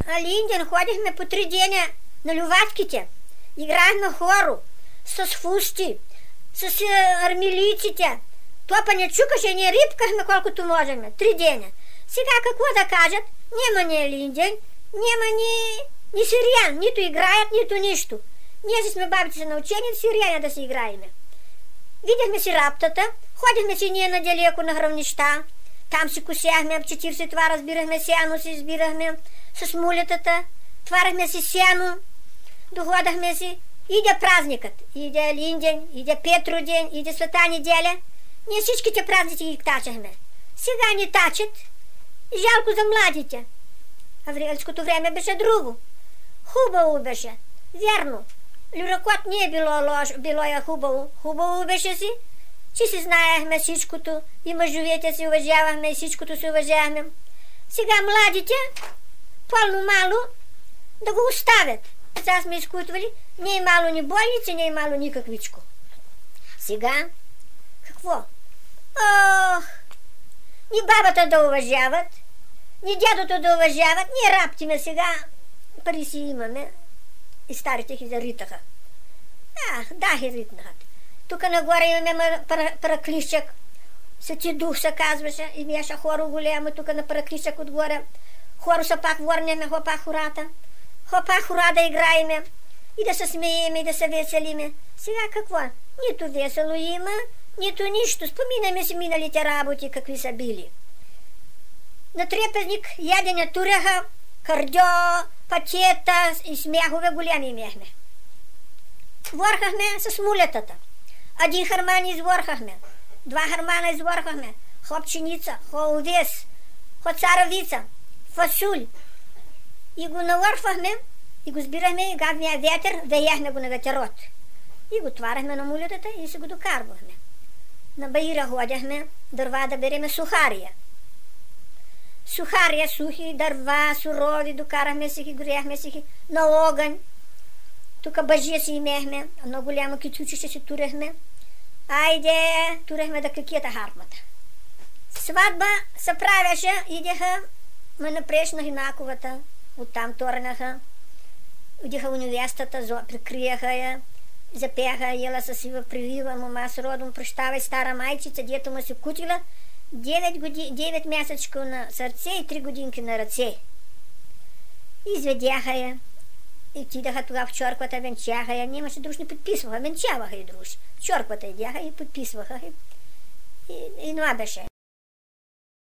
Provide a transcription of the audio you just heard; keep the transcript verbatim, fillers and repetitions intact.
А Линден ходихме по три деня на люватките. Играехме хору с фусти, с армилиците. Топа не чукаше и не рипкахме колкото можем. Три деня. Сега какво да кажат? Нема ни Линден, нема ни, ни сириан. Нито играят, нито нищо. Ние си сме бабите се научени сирианя да си играеме. Видяхме си раптата, ходихме си ние наделеко на хравнища. Там си косяхме, четиридесет това разбирахме, сяно си избирахме с мулетата, тварахме си сяно, доходахме си. Иде празникът, иде Линден, иде Петроден, иде Света неделя. Ние всичките празници ги тачахме. Сега ни тачат, жалко за младите. А врелското време беше друго. Хубаво беше, вярно. Люракот не е било лош, било е хубаво. Хубаво беше си, че си знаехме всичкото и мъжовете си уважавахме и всичкото си уважавахме. Сега младите, пълно-мало, да го оставят. Сега сме изкутвали, не е мало ни болници, не е мало никаквичко. Сега, какво? Ох, ни бабата да уважават, ни дядото да уважават, ние раптиме сега, пари си имаме. И старите ги заритаха. Ах, да, ги ритнаха. Тук нагоре имаме параклищък. Свети дух се казваше и беше хоро голямо тук на параклищък отгоре. Хоро се пак върнеме, хо пак хората. Хо пак хора да играеме и да се смееме и да се веселиме. Сега какво? Нито весело има, нито нищо. Споминаме си миналите работи, какви са били. На трепезник ядене туреха, кардьо, пачета и смяхове голями имехме. Върхахме с мулетата. Един харман изворхахме, два хармана изворхахме, хо пшеница, хо овес, хо царовица, фасуль. И го навърхвахме, и го сбирахме, и гадния ветер, веяхме го на ветерот. И го тварахме на мулетата и си го докарвахме. На баира ходяхме, дърва да береме сухария. Сухария, сухи, дърва, сурови, докарахме си ги, горяхме си ги на огън. Тук бъжия си имехме, едно голямо китучище си турехме. Айде, турехме да какията хармата. Сватба се правеше, идеха, ме напрещнах и наковата, оттам торнаха. Идеха университета, прикрияха я, запяха, ела се сива привива, мама с родом, прощавай, стара майчица, дето му се кутила, девет месечко на сърце и три годинки на ръце. Изведяха я. И отидаха тогава в чорквата, венчаха я. Нямаше друж, не подписваха, венчаваха и друж. В чорквата идяха и подписваха. И, и, и това беше.